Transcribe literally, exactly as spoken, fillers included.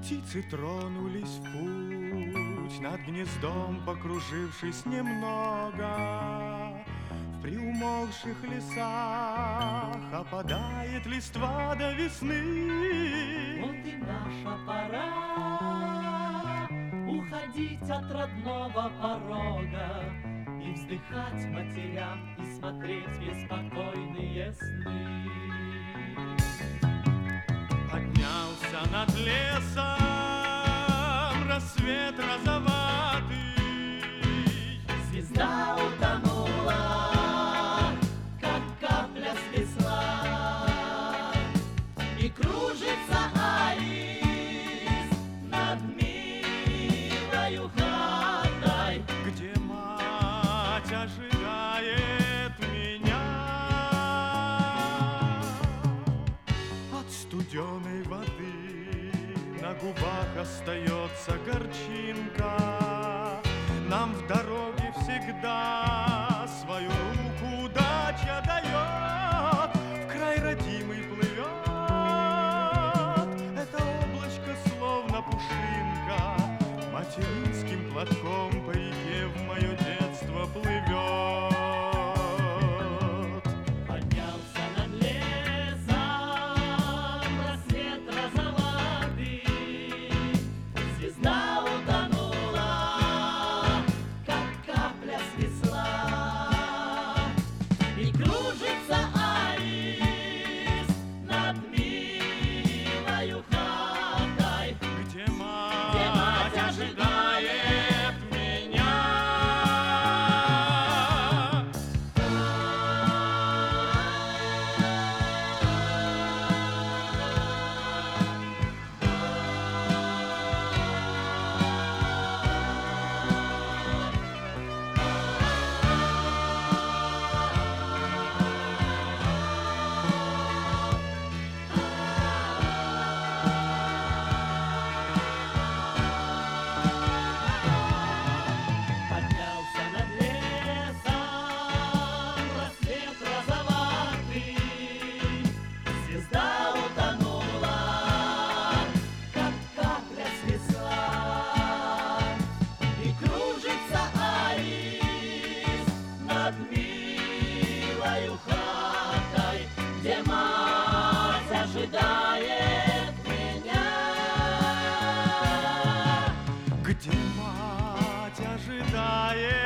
Птицы тронулись в путь, над гнездом покружившись немного. В приумолкших лесах опадает листва до весны. Вот и наша пора уходить от родного порога и вздыхать матерям, и смотреть в беспокойные сны. Поднялся над лесом рассвет розоватый. Звезда утонула, как капля с весла, и кружится аист над милою хатой, где мать ожидает меня. От студеной воды на губах остается горчинка. Нам в дороге всегда свою руку удача дает. В край родимый плывет это облачко, словно пушинка. Материнским платком по реке в мое детство плывет. поднялся над лесом рассвет розоватый. Звезда утонула, как капля с весла, и кружится аист над милою хатой, Где мать, где мать ожидает меня. поднялся над лесом рассвет розоватый. Звезда утонула, как капля с весла, и кружится аист над милою хатой, где мать ожидает меня. Где мать ожидает